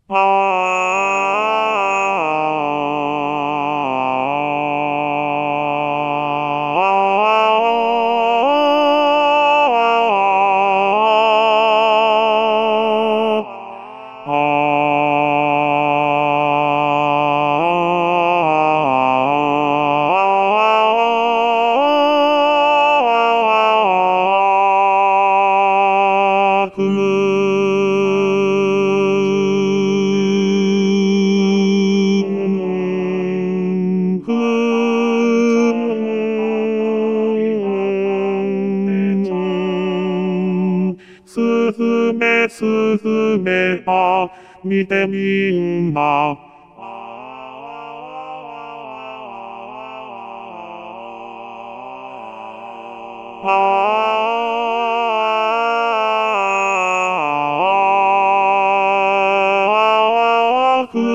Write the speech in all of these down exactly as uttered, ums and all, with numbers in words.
すずめすずめば見てみんな。あー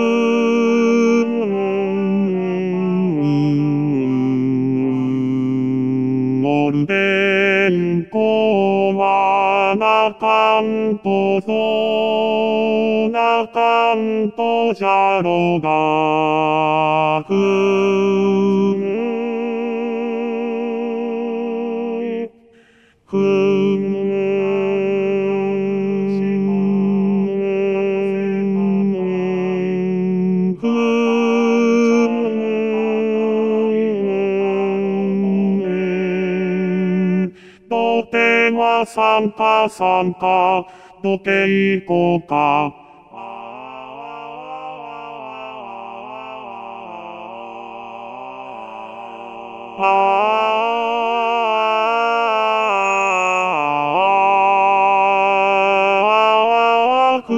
オルデンコはなかんとそなかんとじゃろがくんくんくん土手は参加参加土手行こうか。あーく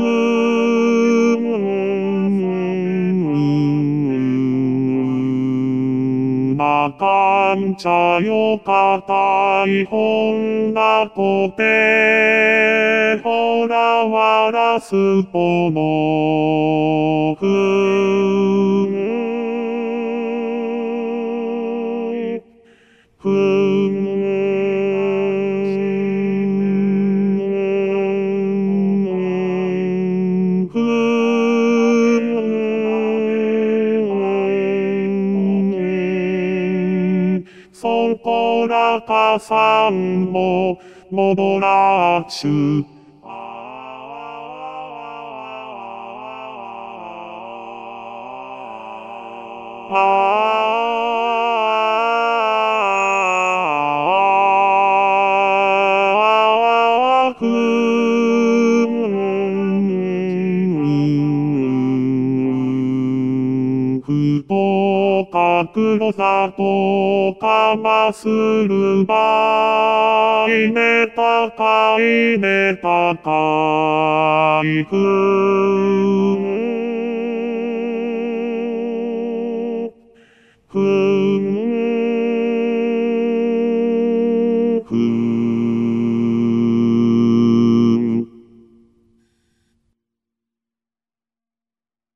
んなかんちゃよかたいほんなこてほらわらすぽのくんくんくんそこらかさんも戻らっちゅあーくんふとか黒さとかまするばいね高いね高いく